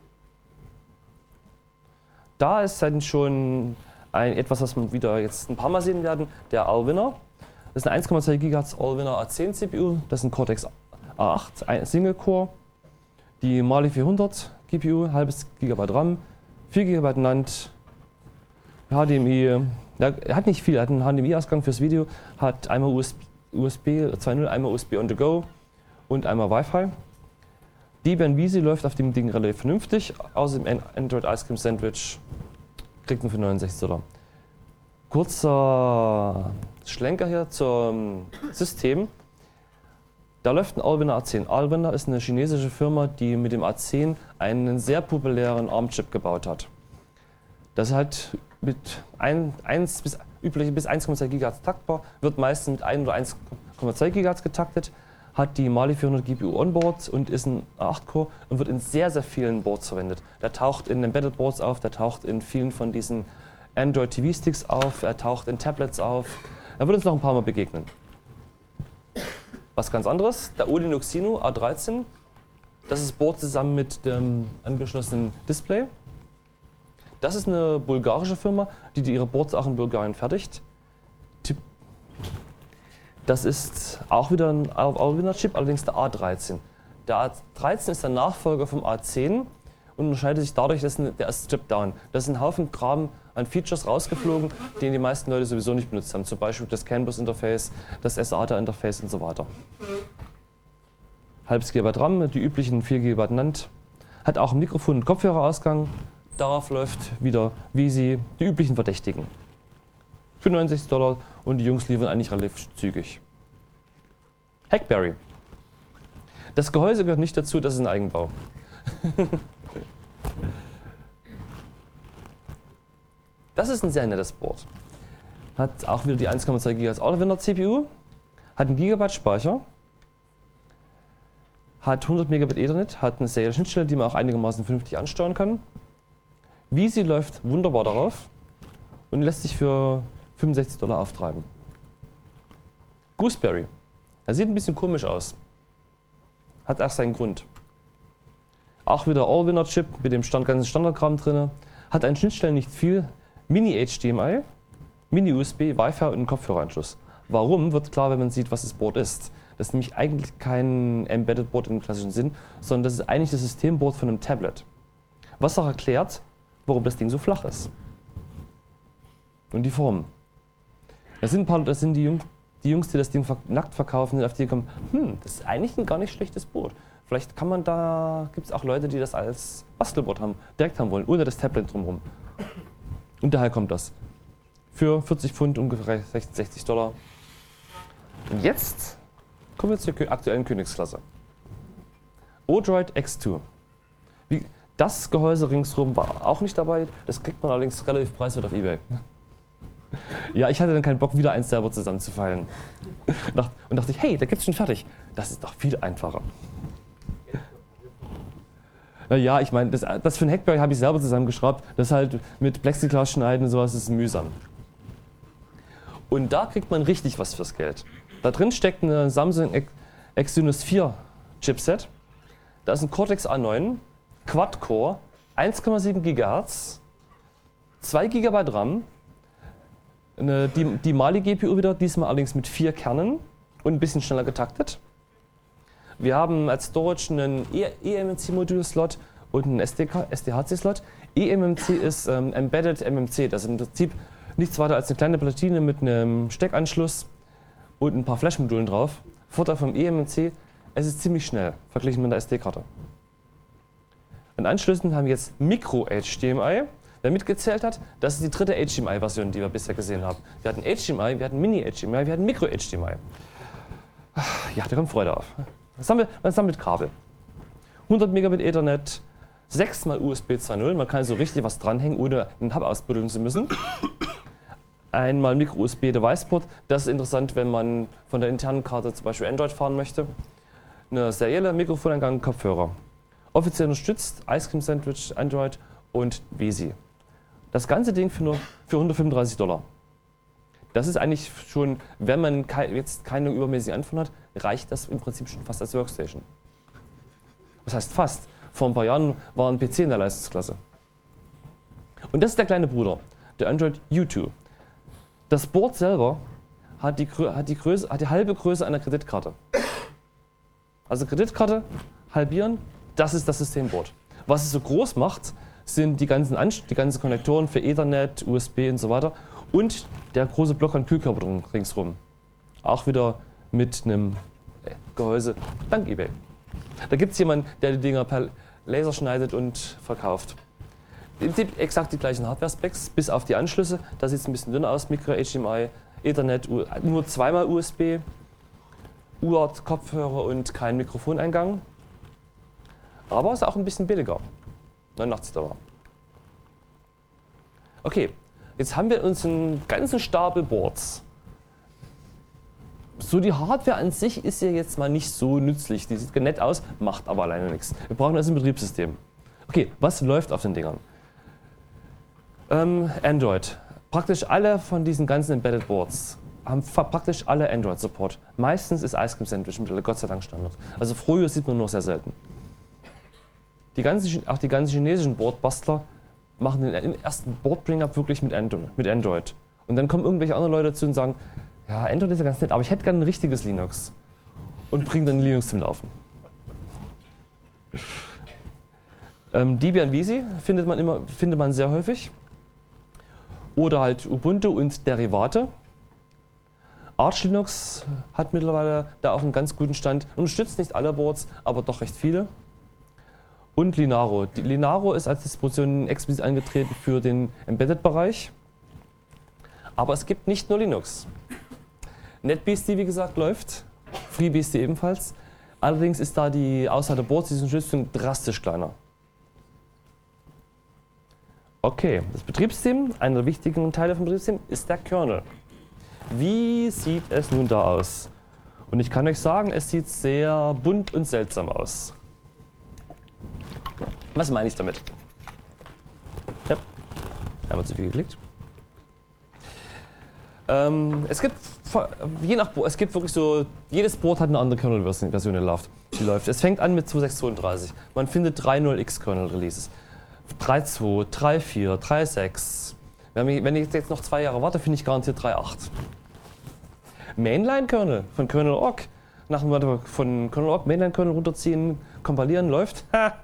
Da ist dann schon etwas, was wir wieder jetzt ein paar Mal sehen werden, der Allwinner. Das ist eine 1,2 GHz Allwinner A10 CPU, das ist ein Cortex A8, ein Single Core. Die Mali 400 GPU, halbes GB RAM, 4 GB NAND, HDMI, hat nicht viel, hat einen HDMI-Ausgang fürs Video, hat einmal USB 2.0, einmal USB on the go und einmal Wi-Fi. Debian Visi läuft auf dem Ding relativ vernünftig, außerdem Android Ice Cream Sandwich kriegt man für $69. Kurzer Schlenker hier zum System. Da läuft ein Allwinner A10. Allwinner ist eine chinesische Firma, die mit dem A10 einen sehr populären ARM-Chip gebaut hat. Das ist halt mit 1 bis 1,2 GHz taktbar, wird meistens mit 1 oder 1,2 GHz getaktet, hat die Mali 400 GPU onboard und ist ein 8-Core und wird in sehr, sehr vielen Boards verwendet. Der taucht in Embedded Boards auf, der taucht in vielen von diesen Android TV Sticks auf, er taucht in Tablets auf. Er wird uns noch ein paar Mal begegnen. Was ganz anderes, der Odin Xino A13. Das ist Board zusammen mit dem angeschlossenen Display. Das ist eine bulgarische Firma, die ihre Boards auch in Bulgarien fertigt. Das ist auch wieder ein Allwinner-Chip, allerdings der A13. Der A13 ist der Nachfolger vom A10 und unterscheidet sich dadurch, dass der ist stripped down. Da ist ein Haufen Kram an Features rausgeflogen, den die meisten Leute sowieso nicht benutzt haben. Zum Beispiel das CAN-Bus-Interface, das SATA-Interface und so weiter. Halbes GB RAM, die üblichen 4 GB NAND. Hat auch ein Mikrofon und Kopfhörerausgang. Darauf läuft wieder Visi, die üblichen Verdächtigen. Für $69 und die Jungs liefern eigentlich relativ zügig. Hackberry. Das Gehäuse gehört nicht dazu, das ist ein Eigenbau. Das ist ein sehr nettes Board. Hat auch wieder die 1,2 GHz Allwinner CPU, hat 1 GB Speicher, hat 100 Megabit Ethernet, hat eine serielle Schnittstelle, die man auch einigermaßen vernünftig ansteuern kann. Visi läuft wunderbar darauf und lässt sich für $65 auftreiben. Gooseberry. Er sieht ein bisschen komisch aus. Hat erst seinen Grund. Auch wieder Allwinner-Chip mit dem ganzen Standardkram drin. Hat an Schnittstellen nicht viel. Mini-HDMI, Mini-USB, Wi-Fi und einen Kopfhöreranschluss. Warum, wird klar, wenn man sieht, was das Board ist. Das ist nämlich eigentlich kein Embedded Board im klassischen Sinn, sondern das ist eigentlich das Systemboard von einem Tablet. Was auch erklärt, warum das Ding so flach ist. Und die Form. Das sind die Jungs, die das Ding nackt verkaufen, auf die kommen, das ist eigentlich ein gar nicht schlechtes Board. Vielleicht kann man gibt es auch Leute, die das als Bastelboard direkt haben wollen, ohne das Tablet drumherum. Und daher kommt das. Für 40 Pfund ungefähr $60. Und jetzt kommen wir zur aktuellen Königsklasse. Odroid X2. Das Gehäuse ringsherum war auch nicht dabei, das kriegt man allerdings relativ preiswert auf eBay. Ja, ich hatte dann keinen Bock, wieder eins selber zusammenzufeilen. Und dachte ich, hey, da gibt's schon fertig. Das ist doch viel einfacher. Ja, ich meine, das für ein Hackberry habe ich selber zusammengeschraubt. Das halt mit Plexiglas schneiden und sowas ist mühsam. Und da kriegt man richtig was fürs Geld. Da drin steckt eine Samsung Exynos 4 Chipset. Da ist ein Cortex A9, Quad-Core, 1,7 GHz, 2 GB RAM, die Mali-GPU wieder, diesmal allerdings mit 4 Kernen und ein bisschen schneller getaktet. Wir haben als Storage einen eMMC-Modul-Slot und einen SDHC-Slot. eMMC ist Embedded MMC, das ist im Prinzip nichts weiter als eine kleine Platine mit einem Steckanschluss und ein paar Flash-Modulen drauf. Vorteil vom eMMC, es ist ziemlich schnell, verglichen mit der SD-Karte. An Anschlüssen haben wir jetzt Micro-HDMI. Wer mitgezählt hat, das ist die dritte HDMI-Version, die wir bisher gesehen haben. Wir hatten HDMI, wir hatten Mini-HDMI, wir hatten Micro-HDMI. Ja, da kommt Freude auf. Was haben wir mit Kabel? 100 Megabit Ethernet, 6 mal USB 2.0, man kann so richtig was dranhängen, ohne einen Hub ausbuddeln zu müssen. Einmal Micro-USB Device-Port, das ist interessant, wenn man von der internen Karte zum Beispiel Android fahren möchte. Eine serielle Mikrofoneingang, Kopfhörer. Offiziell unterstützt Ice Cream Sandwich, Android und Visi. Das ganze Ding für $135. Das ist eigentlich schon, wenn man jetzt keine übermäßigen Anforderungen hat, reicht das im Prinzip schon fast als Workstation. Das heißt fast. Vor ein paar Jahren war ein PC in der Leistungsklasse. Und das ist der kleine Bruder, der Android U2. Das Board selber hat die halbe Größe einer Kreditkarte. Also Kreditkarte halbieren, das ist das Systemboard. Was es so groß macht, sind die ganzen Konnektoren für Ethernet, USB und so weiter und der große Block an Kühlkörper ringsrum. Auch wieder mit einem Gehäuse dank eBay. Da gibt es jemanden, der die Dinger per Laser schneidet und verkauft. Im Prinzip exakt die gleichen Hardware-Specs, bis auf die Anschlüsse. Da sieht es ein bisschen dünner aus, Micro-HDMI, Ethernet, nur zweimal USB, UART-Kopfhörer und kein Mikrofoneingang. Aber ist auch ein bisschen billiger. 89 $. Okay, jetzt haben wir uns einen ganzen Stapel Boards. So die Hardware an sich ist ja jetzt mal nicht so nützlich. Die sieht nett aus, macht aber alleine nichts. Wir brauchen also ein Betriebssystem. Okay, was läuft auf den Dingern? Android. Praktisch alle von diesen ganzen Embedded Boards haben praktisch alle Android-Support. Meistens ist Ice Cream Sandwich mittlerweile Gott sei Dank Standard. Also früher sieht man nur sehr selten. Auch die ganzen chinesischen Boardbastler machen den ersten Board-Bring-Up wirklich mit Android. Und dann kommen irgendwelche anderen Leute dazu und sagen, ja, Android ist ja ganz nett, aber ich hätte gerne ein richtiges Linux. Und bringen dann Linux zum Laufen. Debian Visi findet man sehr häufig. Oder halt Ubuntu und Derivate. Arch Linux hat mittlerweile da auch einen ganz guten Stand. Unterstützt nicht alle Boards, aber doch recht viele. Und Linaro. Linaro ist als Distribution explizit angetreten für den Embedded-Bereich. Aber es gibt nicht nur Linux. NetBSD, wie gesagt, läuft. FreeBSD ebenfalls. Allerdings ist da die Auswahl der Boards, die Unterstützung drastisch kleiner. Okay, das Betriebssystem, einer der wichtigen Teile vom Betriebssystem, ist der Kernel. Wie sieht es nun da aus? Und ich kann euch sagen, es sieht sehr bunt und seltsam aus. Was meine ich damit? Ja, einmal zu viel geklickt. Es gibt wirklich so, jedes Board hat eine andere Kernel-Version, die läuft. Es fängt an mit 2.6.32. Man findet 3.0x Kernel-Releases. 3.2, 3.4, 3.6. Wenn ich jetzt noch 2 Jahre warte, finde ich garantiert 3.8. Mainline-Kernel von Kernel.org. Nach dem Motto von Kernel.org Mainline-Kernel runterziehen, kompilieren, läuft.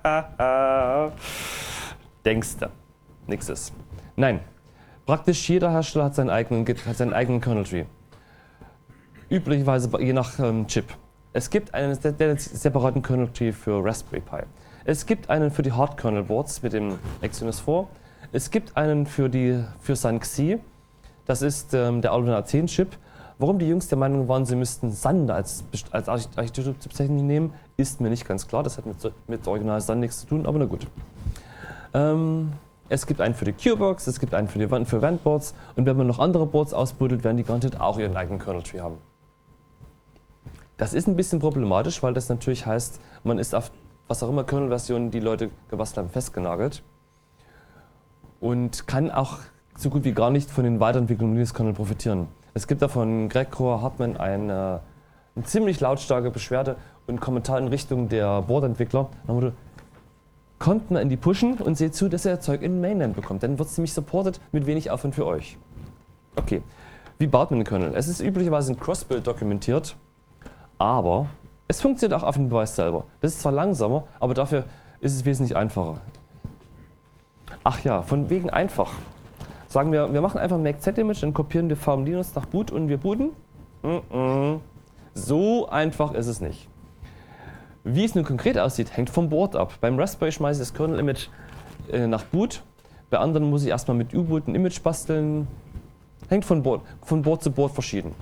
Denkste. Nix ist. Nein. Praktisch jeder Hersteller hat seinen eigenen Kernel-Tree. Üblicherweise je nach Chip. Es gibt einen separaten Kernel-Tree für Raspberry Pi. Es gibt einen für die Hard-Kernel-Boards mit dem Exynos 4. Es gibt einen für Sun Xi. Das ist der Arduino A10-Chip. Warum die Jungs der Meinung waren, sie müssten Sun als Architekturbezeichnung nehmen, ist mir nicht ganz klar. Das hat mit Original Sun nichts zu tun, aber na gut. Es gibt einen für die Q-Box, es gibt einen für Wandboards und wenn man noch andere Boards ausbuddelt, werden die garantiert auch ihren eigenen Kernel-Tree haben. Das ist ein bisschen problematisch, weil das natürlich heißt, man ist auf was auch immer Kernel-Versionen die Leute gebastelt haben festgenagelt und kann auch so gut wie gar nicht von den Weiterentwicklungen Linux-Kernel profitieren. Es gibt da von Greg Kroher-Hartmann eine ziemlich lautstarke Beschwerde und Kommentar in Richtung der Boardentwickler. Kommt mal in die Pushen und seht zu, dass ihr Zeug in Mainland bekommt. Dann wird es nämlich supported mit wenig Aufwand für euch. Okay, wie baut man einen Kernel? Es ist üblicherweise in Crossbuild dokumentiert, aber es funktioniert auch auf dem Device selber. Das ist zwar langsamer, aber dafür ist es wesentlich einfacher. Ach ja, von wegen einfach. Sagen wir machen einfach ein Make-Z-Image, dann kopieren wir VM Linux nach Boot und wir booten. So einfach ist es nicht. Wie es nun konkret aussieht, hängt vom Board ab. Beim Raspberry schmeiße ich das Kernel-Image nach Boot. Bei anderen muss ich erstmal mit U-Boot ein Image basteln. Hängt von Board zu Board verschieden.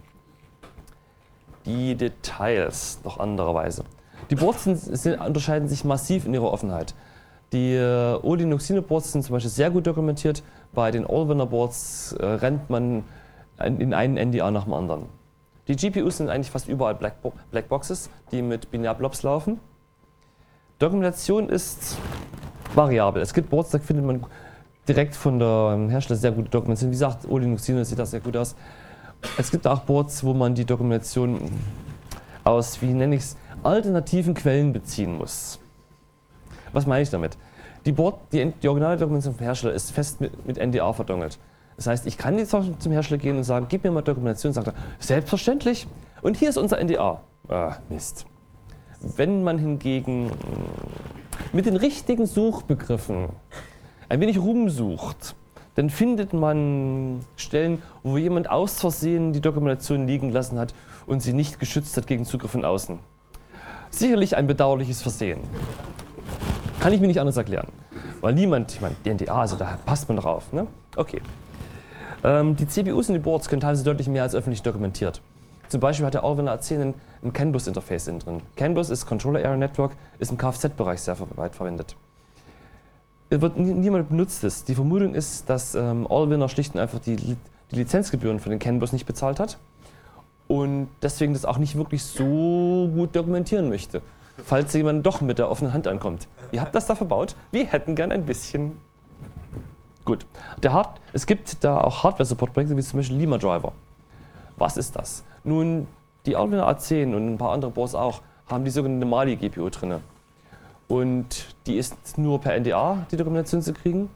Die Details noch andererweise. Die Boards unterscheiden sich massiv in ihrer Offenheit. Die Linux-Boards sind zum Beispiel sehr gut dokumentiert. Bei den Allwinner-Boards rennt man in einen NDA nach dem anderen. Die GPUs sind eigentlich fast überall Blackboxes, die mit Binärblobs laufen. Dokumentation ist variabel. Es gibt Boards, da findet man direkt von der Hersteller sehr gute Dokumentation. Wie gesagt, Linux sieht das sehr gut aus. Es gibt auch Boards, wo man die Dokumentation aus, wie nenne ich es, alternativen Quellen beziehen muss. Was meine ich damit? Die originale Dokumentation vom Hersteller ist fest mit NDA verdongelt. Das heißt, ich kann jetzt zum Hersteller gehen und sagen, gib mir mal Dokumentation, sagt er, selbstverständlich. Und hier ist unser NDA. Mist. Wenn man hingegen mit den richtigen Suchbegriffen ein wenig rumsucht, dann findet man Stellen, wo jemand aus Versehen die Dokumentation liegen lassen hat und sie nicht geschützt hat gegen Zugriff von außen. Sicherlich ein bedauerliches Versehen. Kann ich mir nicht anders erklären. Weil niemand, ich meine, die NDA, also da passt man drauf. Ne? Okay. Die CPUs und die Boards können teilweise deutlich mehr als öffentlich dokumentiert. Zum Beispiel hat der Allwinner A10 ein CAN-Bus-Interface drin. CAN-Bus ist Controller Area Network, ist im Kfz-Bereich sehr weit verwendet. Niemand benutzt es. Die Vermutung ist, dass Allwinner schlicht und einfach die Lizenzgebühren für den CAN-Bus nicht bezahlt hat und deswegen das auch nicht wirklich so gut dokumentieren möchte, falls jemand doch mit der offenen Hand ankommt. Ihr habt das da verbaut, wir hätten gern ein bisschen. Gut. Es gibt da auch Hardware-Support-Projekte, wie zum Beispiel Lima Driver. Was ist das? Nun, die Allwinner A10 und ein paar andere Boards auch haben die sogenannte Mali-GPU drin. Und die ist nur per NDA, die Dokumentation zu kriegen.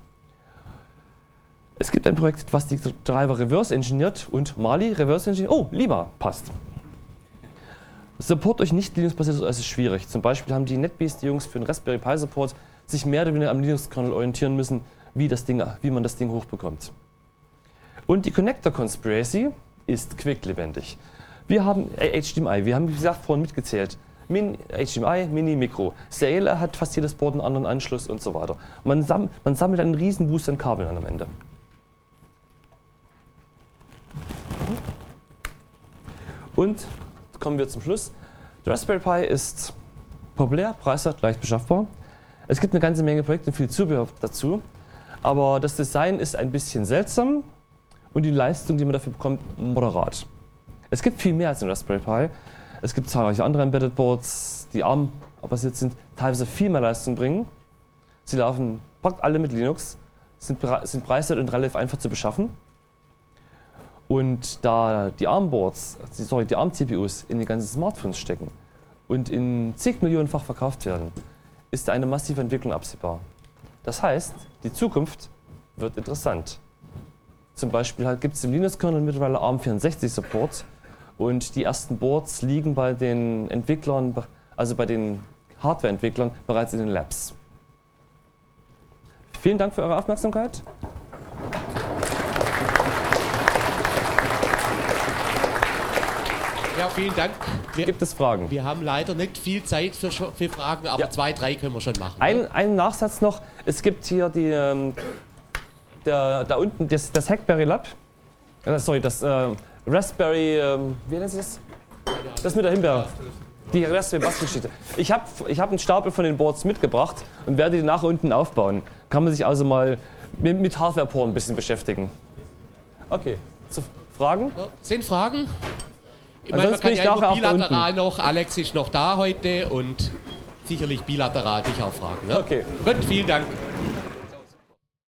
Es gibt ein Projekt, was die Driver reverse engineert und Mali reverse engineert. Oh, Lima, passt. Support durch nicht Linux-basiertes OS ist schwierig. Zum Beispiel haben die NetBeast-Jungs für den Raspberry Pi Support sich mehr oder weniger am Linux-Kernel orientieren müssen, wie man das Ding hochbekommt. Und die Connector Conspiracy ist quicklebendig. Wir haben HDMI, wir haben wie gesagt vorhin mitgezählt. HDMI, Mini, Micro. Serial hat fast jedes Board einen anderen Anschluss und so weiter. Man sammelt einen riesen Boost an Kabeln am Ende. Und kommen wir zum Schluss. Der Raspberry Pi ist populär, preiswert, leicht beschaffbar. Es gibt eine ganze Menge Projekte und viel Zubehör dazu. Aber das Design ist ein bisschen seltsam und die Leistung, die man dafür bekommt, moderat. Es gibt viel mehr als ein Raspberry Pi. Es gibt zahlreiche andere Embedded Boards, die ARM-basiert sind, teilweise viel mehr Leistung bringen. Sie laufen praktisch alle mit Linux, sind preiswert und relativ einfach zu beschaffen. Und da die die ARM-CPUs in die ganzen Smartphones stecken und in zig Millionenfach verkauft werden, ist eine massive Entwicklung absehbar. Das heißt, die Zukunft wird interessant. Zum Beispiel gibt es im Linux-Kernel mittlerweile ARM64-Support und die ersten Boards liegen bei den Entwicklern, also bei den Hardware-Entwicklern, bereits in den Labs. Vielen Dank für eure Aufmerksamkeit. Ja, vielen Dank. Gibt es Fragen? Wir haben leider nicht viel Zeit für Fragen, aber ja. 2, 3 können wir schon machen. Einen Nachsatz noch. Es gibt hier da unten das Hackberry Lab. Das Raspberry, wie nennt es? Das mit der Himbeere. Die Raspberry Bastelgeschichte. Ich hab einen Stapel von den Boards mitgebracht und werde die nachher unten aufbauen. Kann man sich also mal mit Hardware-Porn ein bisschen beschäftigen. Okay, Fragen? Ja, sind Fragen? Ich meine, man Ansonsten kann bin ich ja immer nachher bilateral noch, Alex ist noch da heute und sicherlich bilateral dich auch fragen. Ne? Okay. Gut, vielen Dank.